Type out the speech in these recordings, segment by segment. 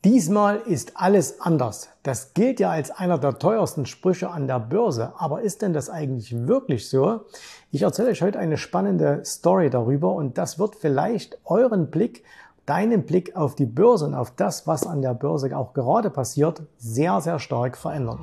Diesmal ist alles anders. Das gilt ja als einer der teuersten Sprüche an der Börse. Aber ist denn das eigentlich wirklich so? Ich erzähle euch heute eine spannende Story darüber und das wird vielleicht deinen Blick auf die Börse und auf das, was an der Börse auch gerade passiert, sehr, sehr stark verändern.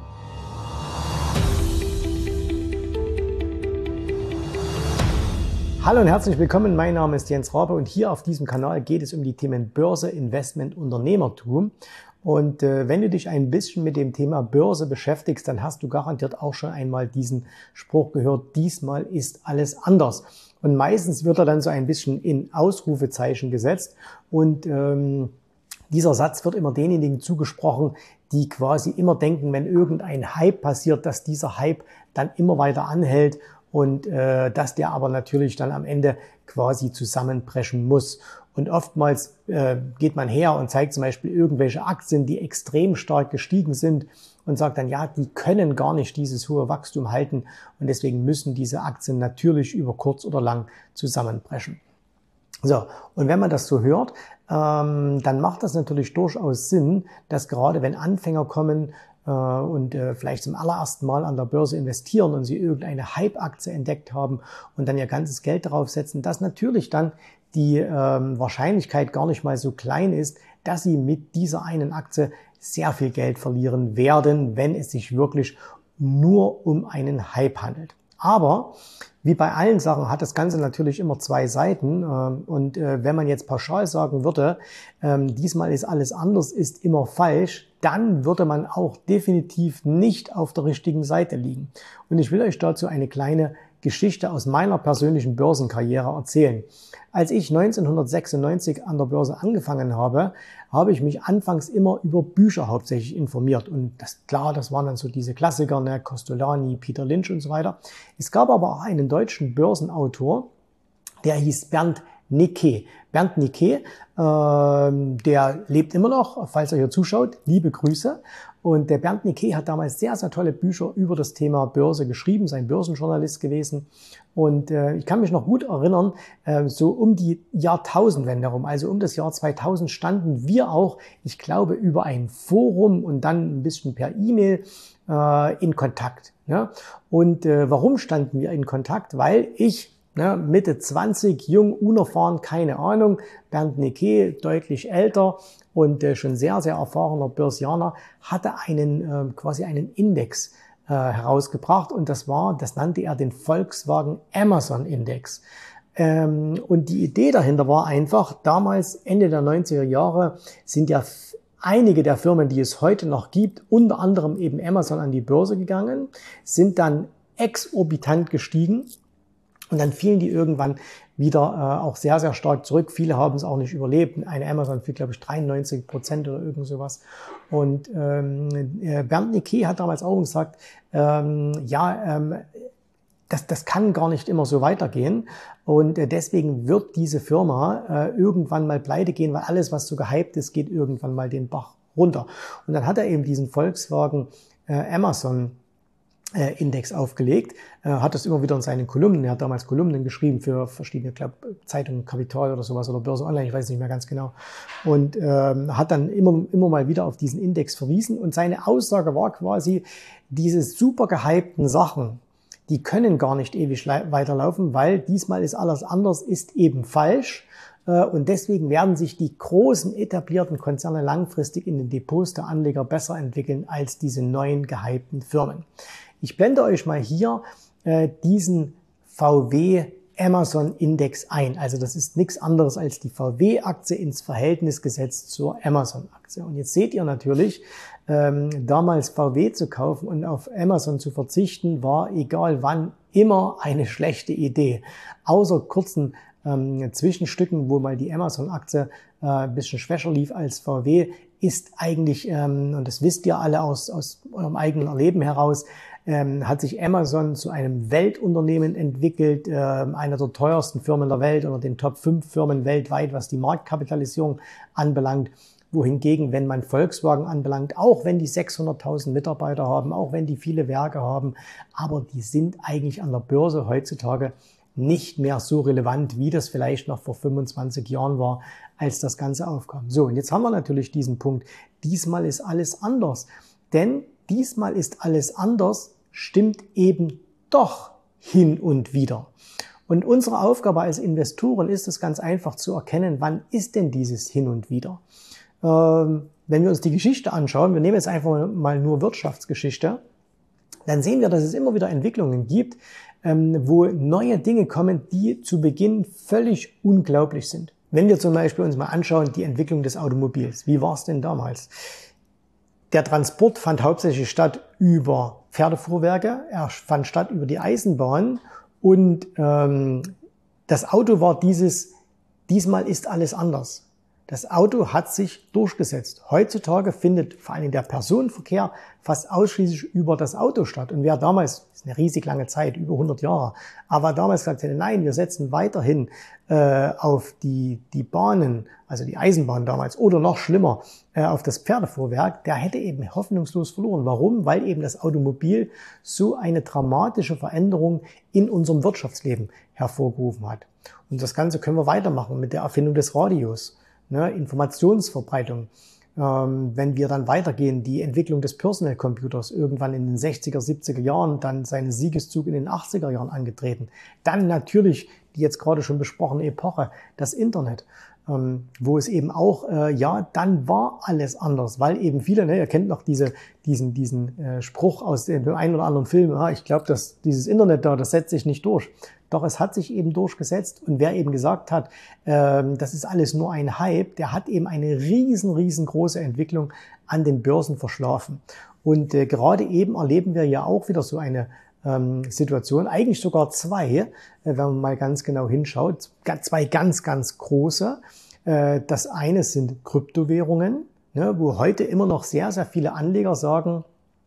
Hallo und herzlich willkommen, mein Name ist Jens Rabe und hier auf diesem Kanal geht es um die Themen Börse, Investment, Unternehmertum. Und wenn du dich ein bisschen mit dem Thema Börse beschäftigst, dann hast du garantiert auch schon einmal diesen Spruch gehört, diesmal ist alles anders. Und meistens wird er dann so ein bisschen in Ausrufezeichen gesetzt und dieser Satz wird immer denjenigen zugesprochen, die quasi immer denken, wenn irgendein Hype passiert, dass dieser Hype dann immer weiter anhält und dass der aber natürlich dann am Ende quasi zusammenbrechen muss. Und oftmals geht man her und zeigt zum Beispiel irgendwelche Aktien, die extrem stark gestiegen sind und sagt dann, ja, die können gar nicht dieses hohe Wachstum halten und deswegen müssen diese Aktien natürlich über kurz oder lang zusammenbrechen. So, und wenn man das so hört, dann macht das natürlich durchaus Sinn, dass gerade wenn Anfänger kommen und vielleicht zum allerersten Mal an der Börse investieren und sie irgendeine Hype-Aktie entdeckt haben und dann ihr ganzes Geld darauf setzen, dass natürlich dann die Wahrscheinlichkeit gar nicht mal so klein ist, dass sie mit dieser einen Aktie sehr viel Geld verlieren werden, wenn es sich wirklich nur um einen Hype handelt. Aber wie bei allen Sachen hat das Ganze natürlich immer zwei Seiten und wenn man jetzt pauschal sagen würde, diesmal ist alles anders, ist immer falsch, dann würde man auch definitiv nicht auf der richtigen Seite liegen. Und ich will euch dazu eine kleine Geschichte aus meiner persönlichen Börsenkarriere erzählen. Als ich 1996 an der Börse angefangen habe, habe ich mich anfangs immer über Bücher hauptsächlich informiert. Und das waren dann so diese Klassiker, ne, Kostolany, Peter Lynch und so weiter. Es gab aber auch einen deutschen Börsenautor, der hieß Bernd Nicke. Bernd Nicke, der lebt immer noch, falls er hier zuschaut, liebe Grüße. Und der Bernd Nicke hat damals sehr, sehr tolle Bücher über das Thema Börse geschrieben, ist ein Börsenjournalist gewesen. Und ich kann mich noch gut erinnern, so um die Jahrtausendwende herum, also um das Jahr 2000, standen wir auch, ich glaube, über ein Forum und dann ein bisschen per E-Mail in Kontakt. Ja? Und warum standen wir in Kontakt? Weil ich Mitte 20, jung, unerfahren, keine Ahnung, Bernd Nicke, deutlich älter und schon sehr, sehr erfahrener Börsianer, hatte quasi einen Index herausgebracht und das nannte er den Volkswagen Amazon Index. Und die Idee dahinter war einfach, damals Ende der 90er Jahre sind ja einige der Firmen, die es heute noch gibt, unter anderem eben Amazon an die Börse gegangen, sind dann exorbitant gestiegen. Und dann fielen die irgendwann wieder auch sehr, sehr stark zurück. Viele haben es auch nicht überlebt. Eine Amazon fiel, glaube ich, 93% oder irgend sowas. Und Bernd Nicke hat damals auch gesagt, das kann gar nicht immer so weitergehen. Und deswegen wird diese Firma irgendwann mal pleite gehen, weil alles, was so gehypt ist, geht irgendwann mal den Bach runter. Und dann hat er eben diesen Volkswagen Amazon Index aufgelegt, hat das immer wieder in seinen Kolumnen, er hat damals Kolumnen geschrieben für verschiedene Zeitungen, Kapital oder sowas oder Börse Online, ich weiß nicht mehr ganz genau, und hat dann immer mal wieder auf diesen Index verwiesen und seine Aussage war quasi, diese super gehypten Sachen, die können gar nicht ewig weiterlaufen, weil diesmal ist alles anders, ist eben falsch. Und deswegen werden sich die großen etablierten Konzerne langfristig in den Depots der Anleger besser entwickeln als diese neuen gehypten Firmen. Ich blende euch mal hier diesen VW Amazon Index ein. Also das ist nichts anderes als die VW-Aktie ins Verhältnis gesetzt zur Amazon-Aktie. Und jetzt seht ihr natürlich, damals VW zu kaufen und auf Amazon zu verzichten, war egal wann immer eine schlechte Idee. Außer kurzen Zwischenstücken, wo mal die Amazon-Aktie ein bisschen schwächer lief als VW, ist eigentlich, und das wisst ihr alle aus eurem eigenen Erleben heraus, hat sich Amazon zu einem Weltunternehmen entwickelt, einer der teuersten Firmen der Welt oder den Top 5 Firmen weltweit, was die Marktkapitalisierung anbelangt. Wohingegen, wenn man Volkswagen anbelangt, auch wenn die 600.000 Mitarbeiter haben, auch wenn die viele Werke haben, aber die sind eigentlich an der Börse heutzutage nicht mehr so relevant, wie das vielleicht noch vor 25 Jahren war, als das Ganze aufkam. So, und jetzt haben wir natürlich diesen Punkt. Diesmal ist alles anders. Denn diesmal ist alles anders, stimmt eben doch hin und wieder. Und unsere Aufgabe als Investoren ist es ganz einfach zu erkennen, wann ist denn dieses hin und wieder. Wenn wir uns die Geschichte anschauen, wir nehmen jetzt einfach mal nur Wirtschaftsgeschichte, dann sehen wir, dass es immer wieder Entwicklungen gibt, wo neue Dinge kommen, die zu Beginn völlig unglaublich sind. Wenn wir zum Beispiel uns mal anschauen, die Entwicklung des Automobils. Wie war es denn damals? Der Transport fand hauptsächlich statt über Pferdefuhrwerke, er fand statt über die Eisenbahn und das Auto war diesmal ist alles anders. Das Auto hat sich durchgesetzt. Heutzutage findet vor allem der Personenverkehr fast ausschließlich über das Auto statt. Und wer damals, das ist eine riesig lange Zeit, über 100 Jahre, aber damals gesagt hätte, nein, wir setzen weiterhin auf die Bahnen, also die Eisenbahn damals, oder noch schlimmer, auf das Pferdefuhrwerk, der hätte eben hoffnungslos verloren. Warum? Weil eben das Automobil so eine dramatische Veränderung in unserem Wirtschaftsleben hervorgerufen hat. Und das Ganze können wir weitermachen mit der Erfindung des Radios. Informationsverbreitung. Wenn wir dann weitergehen, die Entwicklung des Personal Computers irgendwann in den 60er, 70er Jahren, dann seinen Siegeszug in den 80er Jahren angetreten. Dann natürlich die jetzt gerade schon besprochene Epoche, das Internet, wo es eben auch, dann war alles anders, weil eben viele, ihr kennt noch diesen Spruch aus dem einen oder anderen Film, ich glaube, dass dieses Internet da, das setzt sich nicht durch. Doch es hat sich eben durchgesetzt und wer eben gesagt hat, das ist alles nur ein Hype, der hat eben eine riesengroße Entwicklung an den Börsen verschlafen. Und gerade eben erleben wir ja auch wieder so eine Situation, eigentlich sogar zwei, wenn man mal ganz genau hinschaut, zwei ganz große. Das eine sind Kryptowährungen, wo heute immer noch sehr viele Anleger sagen,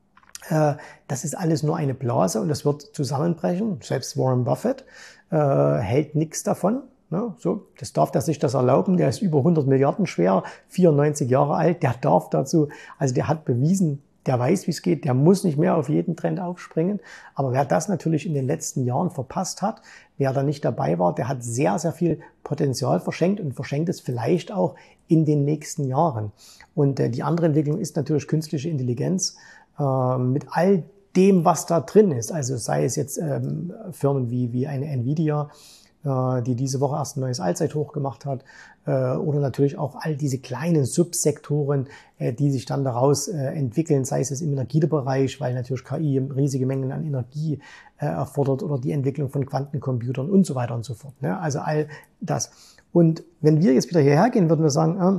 das ist alles nur eine Blase und das wird zusammenbrechen. Selbst Warren Buffett hält nichts davon. So, das darf er sich das erlauben. Der ist über 100 Milliarden schwer, 94 Jahre alt. Der darf dazu, also der hat bewiesen, der weiß, wie es geht. Der muss nicht mehr auf jeden Trend aufspringen. Aber wer das natürlich in den letzten Jahren verpasst hat, wer da nicht dabei war, der hat sehr viel Potenzial verschenkt und verschenkt es vielleicht auch in den nächsten Jahren. Und die andere Entwicklung ist natürlich künstliche Intelligenz. Mit all dem, was da drin ist, also sei es jetzt Firmen wie eine Nvidia, die diese Woche erst ein neues Allzeithoch gemacht hat, oder natürlich auch all diese kleinen Subsektoren, die sich dann daraus entwickeln, sei es im Energiebereich, weil natürlich KI riesige Mengen an Energie erfordert, oder die Entwicklung von Quantencomputern und so weiter und so fort. Also all das. Und wenn wir jetzt wieder hierher gehen, würden wir sagen,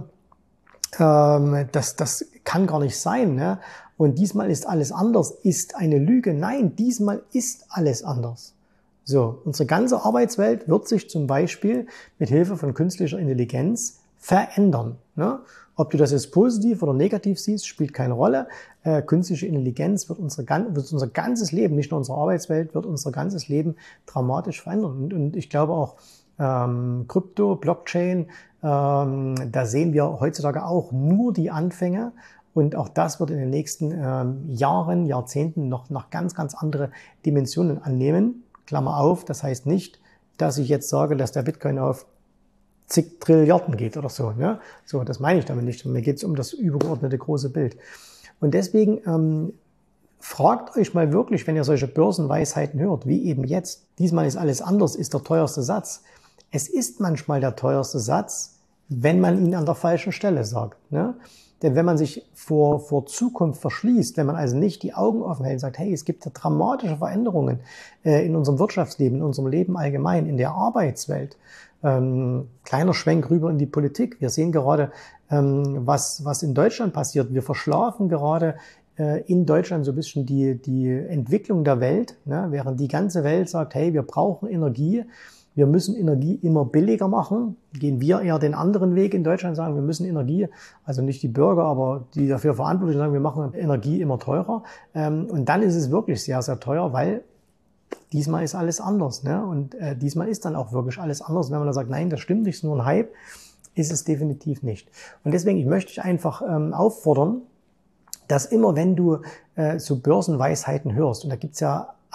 das kann gar nicht sein. Und diesmal ist alles anders, ist eine Lüge. Nein, diesmal ist alles anders. So, unsere ganze Arbeitswelt wird sich zum Beispiel mit Hilfe von künstlicher Intelligenz verändern. Ob du das jetzt positiv oder negativ siehst, spielt keine Rolle. Künstliche Intelligenz wird unser ganzes Leben, nicht nur unsere Arbeitswelt, wird unser ganzes Leben dramatisch verändern. Und ich glaube auch, Krypto, Blockchain, da sehen wir heutzutage auch nur die Anfänge. Und auch das wird in den nächsten Jahren, Jahrzehnten noch ganz andere Dimensionen annehmen. Klammer auf, das heißt nicht, dass ich jetzt sage, dass der Bitcoin auf zig Trilliarden geht oder so. So, das meine ich damit nicht. Mir geht es um das übergeordnete große Bild. Und deswegen fragt euch mal wirklich, wenn ihr solche Börsenweisheiten hört, wie eben jetzt, diesmal ist alles anders, ist der teuerste Satz. Es ist manchmal der teuerste Satz, wenn man ihn an der falschen Stelle sagt. Denn wenn man sich vor Zukunft verschließt, wenn man also nicht die Augen offen hält und sagt, hey, es gibt ja dramatische Veränderungen in unserem Wirtschaftsleben, in unserem Leben allgemein, in der Arbeitswelt. Kleiner Schwenk rüber in die Politik. Wir sehen gerade, was in Deutschland passiert. Wir verschlafen gerade in Deutschland so ein bisschen die Entwicklung der Welt, während die ganze Welt sagt, hey, wir brauchen Energie. Wir müssen Energie immer billiger machen. Gehen wir eher den anderen Weg in Deutschland, sagen, wir müssen Energie, also nicht die Bürger, aber die dafür verantwortlich sind, sagen, wir machen Energie immer teurer. Und dann ist es wirklich sehr teuer, weil diesmal ist alles anders. Und diesmal ist dann auch wirklich alles anders. Wenn man dann sagt, nein, das stimmt nicht, ist nur ein Hype, ist es definitiv nicht. Und deswegen, ich möchte dich einfach auffordern, dass immer, wenn du so Börsenweisheiten hörst, und da gibt's ja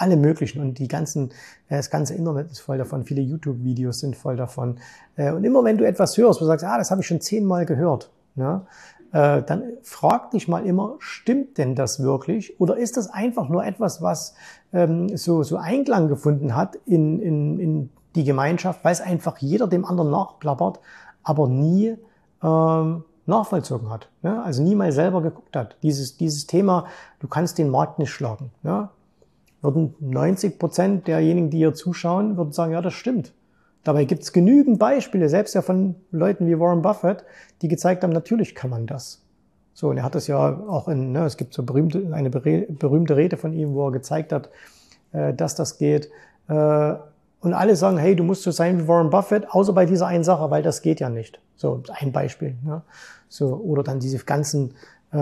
alle möglichen und das ganze Internet ist voll davon, viele YouTube-Videos sind voll davon. Und immer wenn du etwas hörst, wo du sagst, das habe ich schon 10-mal gehört, ne? Dann frag dich mal immer, stimmt denn das wirklich? Oder ist das einfach nur etwas, was so Einklang gefunden hat in die Gemeinschaft, weil es einfach jeder dem anderen nachplappert, aber nie nachvollzogen hat. Ne? Also nie mal selber geguckt hat. Dieses Thema, du kannst den Markt nicht schlagen. Ne? Würden 90% derjenigen, die hier zuschauen, würden sagen, ja, das stimmt. Dabei gibt es genügend Beispiele, selbst ja von Leuten wie Warren Buffett, die gezeigt haben, natürlich kann man das. So, und er hat das ja auch es gibt so eine berühmte Rede von ihm, wo er gezeigt hat, dass das geht. Und alle sagen, hey, du musst so sein wie Warren Buffett, außer bei dieser einen Sache, weil das geht ja nicht. So, ein Beispiel. Ne? So, oder dann diese ganzen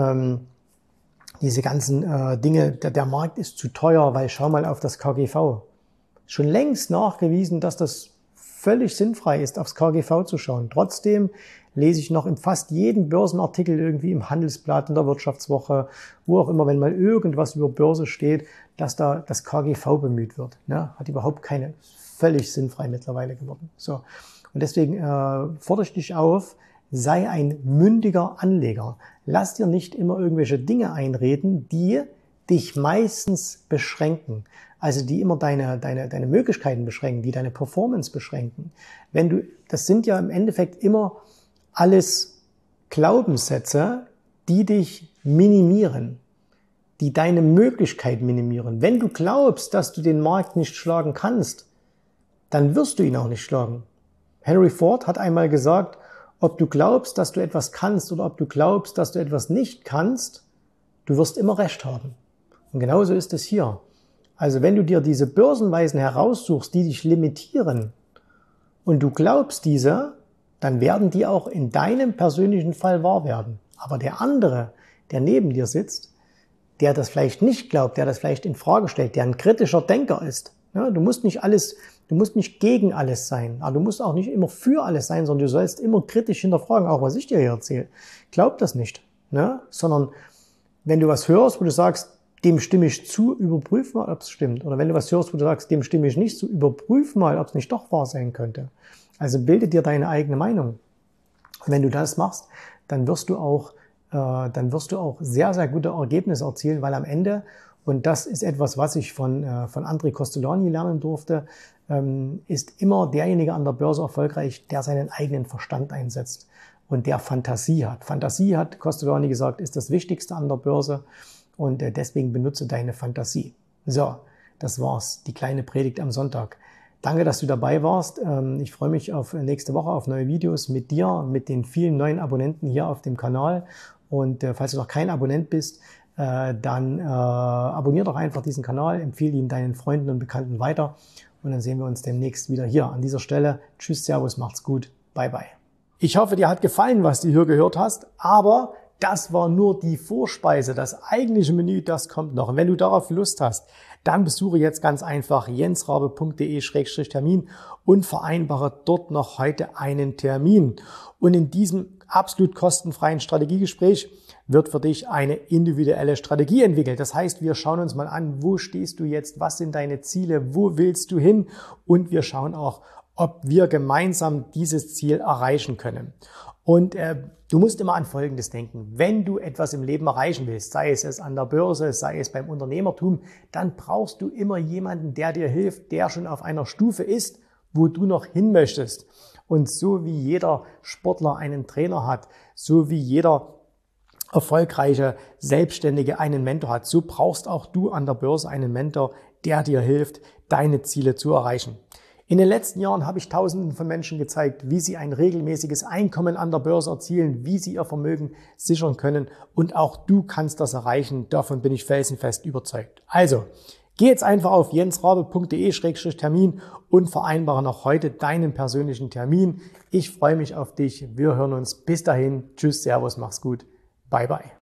Dinge, der Markt ist zu teuer, weil schau mal auf das KGV. Schon längst nachgewiesen, dass das völlig sinnfrei ist, aufs KGV zu schauen. Trotzdem lese ich noch in fast jedem Börsenartikel irgendwie im Handelsblatt, in der Wirtschaftswoche, wo auch immer, wenn mal irgendwas über Börse steht, dass da das KGV bemüht wird. Ne? Hat überhaupt völlig sinnfrei mittlerweile geworden. So. Und deswegen fordere ich dich auf, sei ein mündiger Anleger. Lass dir nicht immer irgendwelche Dinge einreden, die dich meistens beschränken. Also die immer deine Möglichkeiten beschränken, die deine Performance beschränken. Das sind ja im Endeffekt immer alles Glaubenssätze, die dich minimieren, die deine Möglichkeit minimieren. Wenn du glaubst, dass du den Markt nicht schlagen kannst, dann wirst du ihn auch nicht schlagen. Henry Ford hat einmal gesagt, ob du glaubst, dass du etwas kannst oder ob du glaubst, dass du etwas nicht kannst, du wirst immer Recht haben. Und genauso ist es hier. Also wenn du dir diese Börsenweisen heraussuchst, die dich limitieren und du glaubst diese, dann werden die auch in deinem persönlichen Fall wahr werden. Aber der andere, der neben dir sitzt, der das vielleicht nicht glaubt, der das vielleicht in Frage stellt, der ein kritischer Denker ist. Ja, du musst nicht gegen alles sein, aber du musst auch nicht immer für alles sein, sondern du sollst immer kritisch hinterfragen, auch was ich dir hier erzähle. Glaub das nicht, ne? Sondern wenn du was hörst, wo du sagst, dem stimme ich zu, überprüf mal, ob es stimmt. Oder wenn du was hörst, wo du sagst, dem stimme ich nicht zu, überprüf mal, ob es nicht doch wahr sein könnte. Also bilde dir deine eigene Meinung. Und wenn du das machst, dann wirst du auch sehr, sehr gute Ergebnisse erzielen, weil am Ende, und das ist etwas, was ich von André Kostolany lernen durfte, ist immer derjenige an der Börse erfolgreich, der seinen eigenen Verstand einsetzt und der Fantasie hat. Fantasie, hat Kostolany gesagt, ist das Wichtigste an der Börse und deswegen benutze deine Fantasie. So, das war's, die kleine Predigt am Sonntag. Danke, dass du dabei warst. Ich freue mich auf nächste Woche auf neue Videos mit dir, mit den vielen neuen Abonnenten hier auf dem Kanal. Und falls du noch kein Abonnent bist, dann abonniere doch einfach diesen Kanal, empfehle ihn deinen Freunden und Bekannten weiter. Und dann sehen wir uns demnächst wieder hier an dieser Stelle. Tschüss, Servus, macht's gut. Bye, bye. Ich hoffe, dir hat gefallen, was du hier gehört hast, aber das war nur die Vorspeise. Das eigentliche Menü, das kommt noch. Und wenn du darauf Lust hast, dann besuche jetzt ganz einfach jensrabe.de/termin und vereinbare dort noch heute einen Termin. Und in diesem absolut kostenfreien Strategiegespräch wird für dich eine individuelle Strategie entwickelt. Das heißt, wir schauen uns mal an, wo stehst du jetzt, was sind deine Ziele, wo willst du hin und wir schauen auch, ob wir gemeinsam dieses Ziel erreichen können. Und du musst immer an Folgendes denken. Wenn du etwas im Leben erreichen willst, sei es an der Börse, sei es beim Unternehmertum, dann brauchst du immer jemanden, der dir hilft, der schon auf einer Stufe ist, wo du noch hin möchtest. Und so wie jeder Sportler einen Trainer hat, so wie jeder erfolgreiche Selbstständige einen Mentor hat, so brauchst auch du an der Börse einen Mentor, der dir hilft, deine Ziele zu erreichen. In den letzten Jahren habe ich Tausenden von Menschen gezeigt, wie sie ein regelmäßiges Einkommen an der Börse erzielen, wie sie ihr Vermögen sichern können und auch du kannst das erreichen. Davon bin ich felsenfest überzeugt. Also, geh jetzt einfach auf jensrabe.de/termin und vereinbare noch heute deinen persönlichen Termin. Ich freue mich auf dich. Wir hören uns. Bis dahin. Tschüss, Servus, mach's gut. Bye, bye.